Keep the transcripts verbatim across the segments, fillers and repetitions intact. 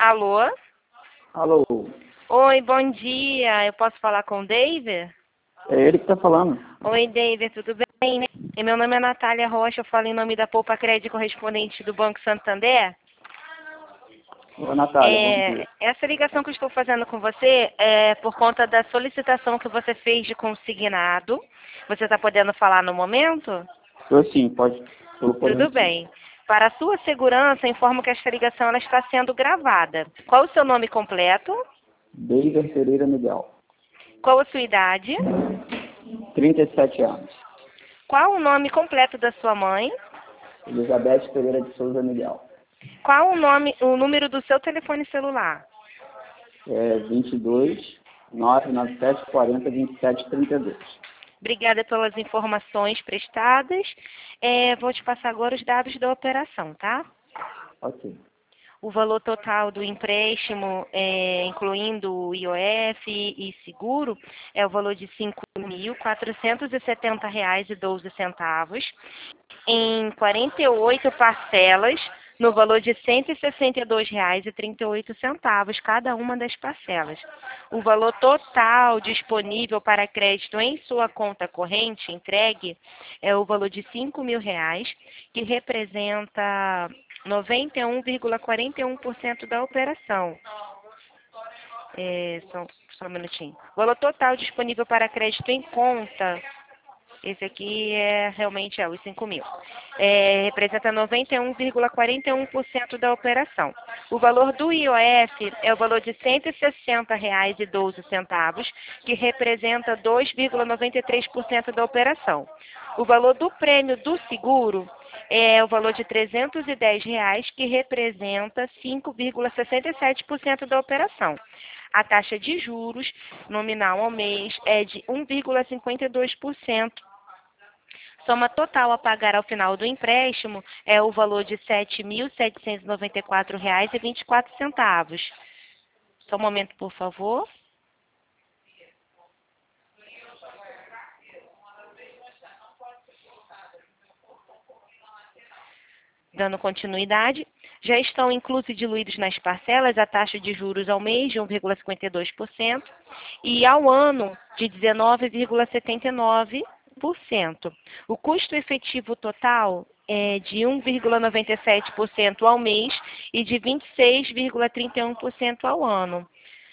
Alô? Alô, Oi, bom dia. Eu posso falar com o David? é ele que tá falando. Oi, David, tudo bem? E meu nome é Natália Rocha, eu falo em nome da Poupa Crédito correspondente do Banco Santander. Ô, Natália, bom É, dia. essa ligação que eu estou fazendo com você é por conta da solicitação que você fez de consignado. Você está podendo falar no momento? Tô sim, pode. Tô podendo Tudo sim. bem. Para a sua segurança, informo que esta ligação ela está sendo gravada. Qual o seu nome completo? Deiver Pereira Miguel, Qual a sua idade? trinta e sete anos. Qual o nome completo da sua mãe? Elizabeth Pereira de Souza Miguel. Qual o nome, o número do seu telefone celular? É vinte e dois, nove nove sete, quarenta, vinte e sete, trinta e dois. Obrigada pelas informações prestadas. É, vou te passar agora os dados da operação, tá? Ok. O valor total do empréstimo, é, incluindo o I O F e seguro, é o valor de cinco mil quatrocentos e setenta reais e doze centavos, em quarenta e oito parcelas, no valor de cento e sessenta e dois reais e trinta e oito centavos cada uma das parcelas. O valor total disponível para crédito em sua conta corrente entregue é o valor de cinco mil reais, que representa noventa e um vírgula quarenta e um por cento da operação. É, só, só um minutinho. O valor total disponível para crédito em conta, esse aqui é realmente é os cinco mil. É, representa noventa e um vírgula quarenta e um por cento da operação. O valor do I O F é o valor de cento e sessenta reais e doze centavos, que representa dois vírgula noventa e três por cento da operação. O valor do prêmio do seguro é o valor de trezentos e dez reais, que representa cinco vírgula sessenta e sete por cento da operação. A taxa de juros nominal ao mês é de um vírgula cinquenta e dois por cento. Soma total a pagar ao final do empréstimo é o valor de sete mil setecentos e noventa e quatro reais e vinte e quatro centavos. Só um momento, por favor. Dando continuidade, já estão inclusos e diluídos nas parcelas a taxa de juros ao mês de um vírgula cinquenta e dois por cento e ao ano de dezenove vírgula setenta e nove por cento. O custo efetivo total é de um vírgula noventa e sete por cento ao mês e de vinte e seis vírgula trinta e um por cento ao ano.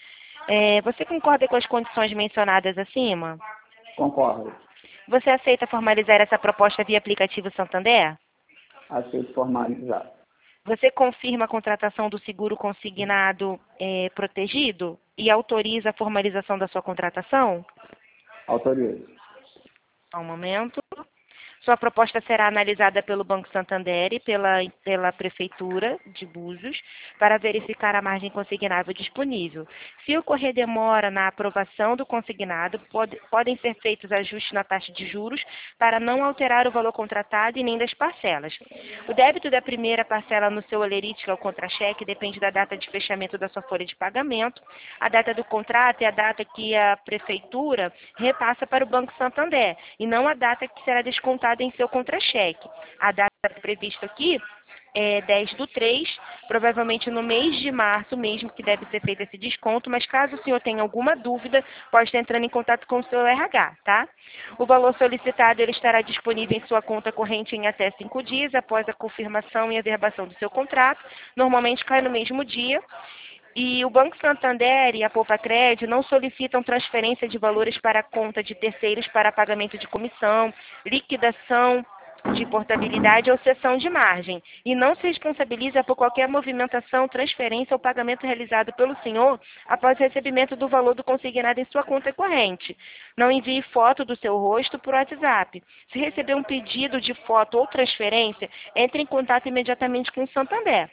É, você concorda com as condições mencionadas acima? Concordo. Você aceita formalizar essa proposta via aplicativo Santander? Aceito formalizar. Você confirma a contratação do seguro consignado é, protegido e autoriza a formalização da sua contratação? Autorizo. Só um momento. Sua proposta será analisada pelo Banco Santander e pela, pela Prefeitura de Búzios para verificar a margem consignável disponível. Se ocorrer demora na aprovação do consignado, pode, podem ser feitos ajustes na taxa de juros para não alterar o valor contratado e nem das parcelas. O débito da primeira parcela no seu olerite, que é o contra-cheque, depende da data de fechamento da sua folha de pagamento. A data do contrato é a data que a Prefeitura repassa para o Banco Santander e não a data que será descontada em seu contra-cheque. A data prevista aqui é dez do três, provavelmente no mês de março mesmo que deve ser feito esse desconto, mas caso o senhor tenha alguma dúvida, pode estar entrando em contato com o seu R H, tá? O valor solicitado ele estará disponível em sua conta corrente em até cinco dias após a confirmação e averbação do seu contrato, normalmente cai no mesmo dia. E o Banco Santander e a Poupa Crédito não solicitam transferência de valores para a conta de terceiros para pagamento de comissão, liquidação de portabilidade ou cessão de margem, e não se responsabiliza por qualquer movimentação, transferência ou pagamento realizado pelo senhor após o recebimento do valor do consignado em sua conta corrente. Não envie foto do seu rosto por WhatsApp. Se receber um pedido de foto ou transferência, entre em contato imediatamente com o Santander.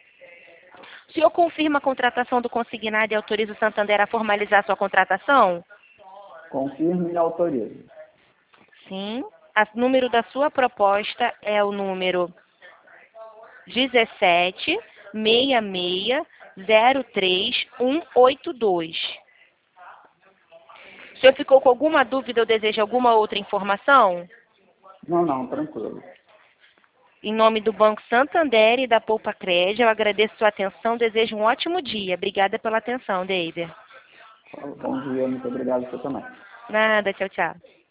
O senhor confirma a contratação do consignado e autoriza o Santander a formalizar sua contratação? Confirmo e autorizo. Sim. O número da sua proposta é o número dezessete, sessenta e seis, zero três, cento e oitenta e dois. O senhor ficou com alguma dúvida ou deseja alguma outra informação? Não, não, tranquilo. Em nome do Banco Santander e da Poupa Cred, eu agradeço sua atenção, desejo um ótimo dia. Obrigada pela atenção, Deider. Bom dia, muito obrigado você também. Nada, tchau, tchau.